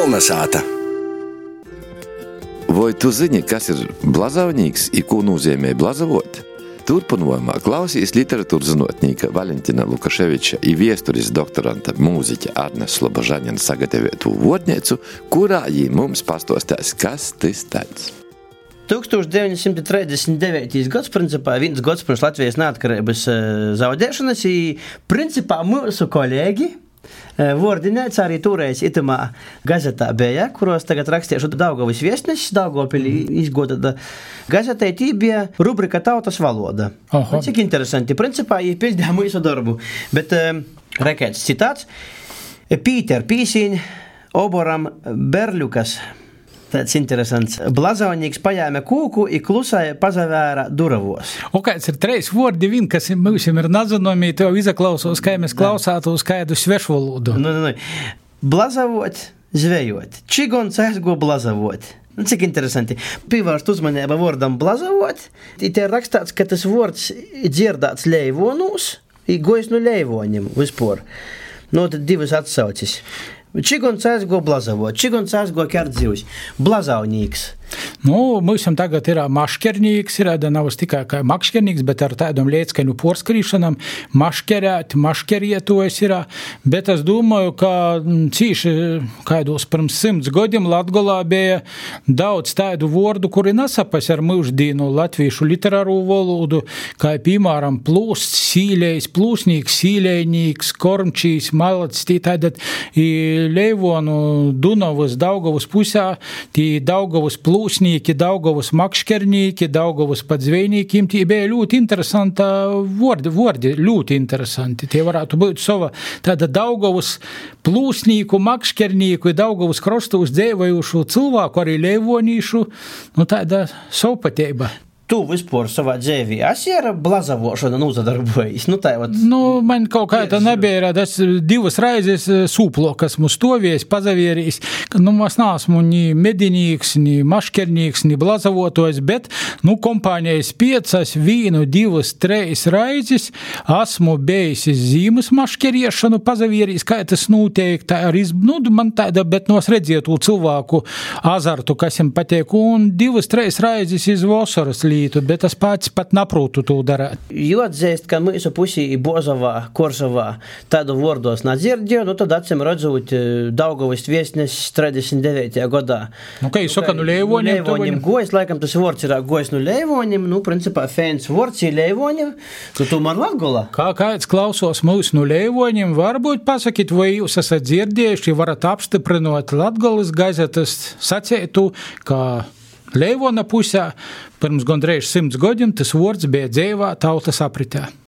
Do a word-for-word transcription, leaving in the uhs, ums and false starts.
Kolnesāta. Vai tu zini, kas ir blazavnīgs i ko nozīmē blazavot? Turpinājumā klausīs literatūras zinotnīka Valentina Lukaševiča i viesturis doktoranta mūziķa Arnes Slobožaņina sagatavētu vārnīcu, kurā jī mums pastostās, kas tas tāds. tūkstoš deviņi simti trīsdesmit devītais gads, principā, viens gads pirms Latvijas neatkarības zaudēšanas, i principā mūsu kolēģi Vordinēts arī toreiz itamā gazetā bija, kuros tagad rakstiešu Daugavas viesnesis, Daugavpilī izgoda gazetē, tī bija rubrika Tautas valoda. Aha. Cik interesanti. Principā, jī pildīja mūsu darbu. Bet, rekēts citāts, Pīter Pīsiņ, Oboram Berļukas. Tāds interesants. Blazavnīgs pajāme kūku i klusai pazavēra duravos. O kāds ir treis vārdi vien, kas mums ir nazanomi, tev izaklausos, kā mēs klausātos kādu svešvalodu. Nu, nu, nu. Blazavot, zvejot. Čigons aizgo blazavot. Nu, cik interesanti. Pievērst uzmanību vārdam blazavot. I te rakstāts, ka tas vārds dzirdāts leivonūs i gojis no leivoņiem vispār. Nu, tad divas atsaucis. Čigons aizgo blazavot, čigons aizgo kardzīvs, blazavnīgs. Nu, mums tagad ir maškernīgs, ir nav tikai kā makškernīgs, bet ar tādam lieckaņu porskrīšanam, maškerēt, maškerietojs ir, bet es domāju, ka cīši kādos pirms simts godiem Latgolā bija daudz tādu vārdu, kuri nesapas ar mūždīnu latviešu literāru valodu, kā piemēram plūsts, sīlējs, plūsnīgs, sīlējnīgs, kormčīs, malacis, tī tādat i Leivonu, Dunavas, Daugavas pusā, tī Daugavas plūsnīgi, Daugavas makškernīki, Daugavas padzvejnīkim, tie bija ļoti interesanta vordi, vordi, ļoti interesanti. Tie varētu būt sava tāda Daugavas plūsnīku, makškernīku, Daugavas krostos dzēvojušu cilvēku, arī leivonīšu, nu tāda savpateiba. Tu vispār savā dzēvī esi ar blazavošanu nozadarbojies? Nu, tā, ot... nu, man kaut kā tā nebija, tas divas raizes sūplo, kas mums stovies, pazavierīs. Nu, es neesmu ni medinīgs, ni maškernīgs, ni blazavotojs, bet, nu, kompānijas piecas, vīnu, divas, treis raizes, esmu bijis zīmes maškeriešanu, pazavierīs, kā tas notiek, tā arī, nu, man tāda, bet nos redzietu cilvēku azartu, kas jam pateik, un divas, treis raizes iz vasaras līdzi. Bet es pats pat naprūtu to darāt. Jo atzīst, ka mūsu pusī Bozovā, Korsovā tādu vārdos nadzirdēju, nu tad acīm redzot Daugavas viesnesis trīsdesmit devītajā gadā. Nu, kā jūs saka, nu leivoņiem? Leivoņiem gojis, laikam tas vārds ir gojis nu leivoņiem, nu, principā, fēns vārds ir leivoņiem, tu tu man Latgolā. Kā kāds klausos mūsu nu leivoņiem, varbūt pasakīt, vai jūs esat dzirdējuši, varat apstiprinot Latgolas gazetas sacētu, ka Leivona pusē pirms gandrīz simts gadiem tas vārds bija dzēvā tautas apritē.